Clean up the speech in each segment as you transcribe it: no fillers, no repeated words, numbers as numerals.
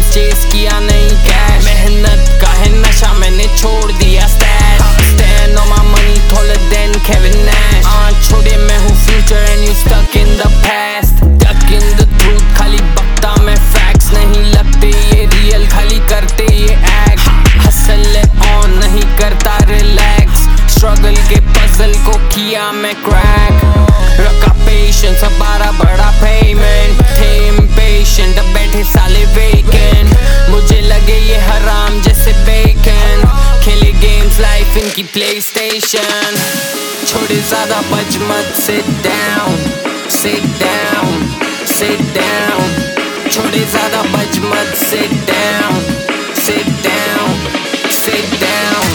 Chess किया नहीं cash, मेहनत का है नशा मैंने छोड़ दिया स्टैश, stand on my money taller than Kevin Nash, छोड़े मैं हूँ future and you stuck in the past, stuck in the truth खाली बकता मैं facts, नहीं लगते ये real खाली करते ये act, hustle on नहीं करता relax, struggle के puzzle को किया मैं crack, रखा patience हमारा बड़ा payment, थे impatient अब बैठे साले vacant, मुझे लगे ये हराम जैसे bacon, खेले games life इनकी PlayStation, छोड़े ज़्यादा बज मत sit down, sit down, sit down, छोड़े ज़्यादा बज मत sit down, sit down, sit down.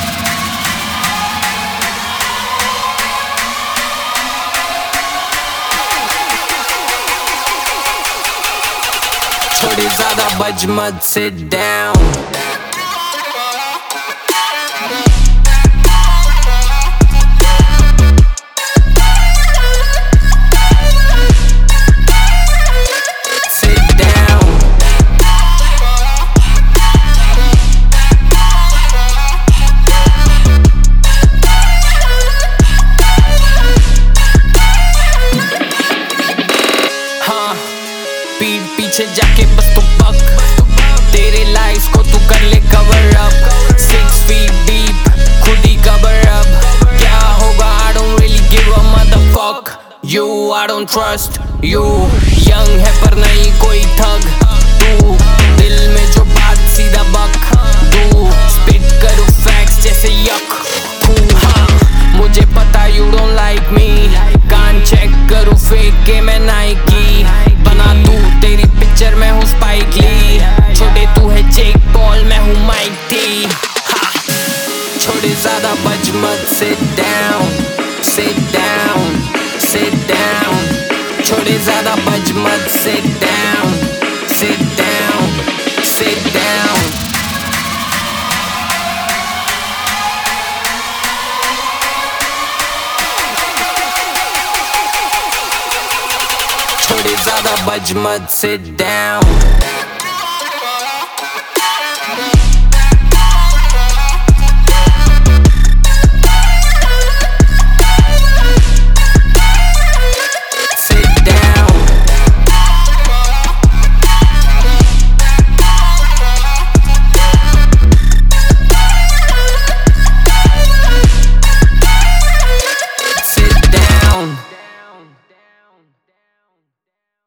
छोड़े ज़्यादा बज मत sit down. पीठ पीछे जाके बस तू पक, तेरे लाइफ को तू कर ले कवर अप, 6 feet deep खुद ही कवर अप, क्या होगा I don't really give a motherfuck, you I don't trust you, young है पर नहीं कोई ठग, तू दिल में जो बात सीधा बक दू, स्पिट करूँ facts जैसे यक मुझे पता you don't like me, कान चेक करूँ फेक के मैं नाइकी, बना तू तेरी पिक्चर मैं हूँ स्पाइक ली, छोटे तू है जेक पॉल मैं हूँ माइक टी, छोड़े ज़्यादा बज मत sit down, sit down, sit down, छोड़े ज़्यादा बज मत sit down, sit down, sit down. छोड़े ज़्यादा बज मत sit down.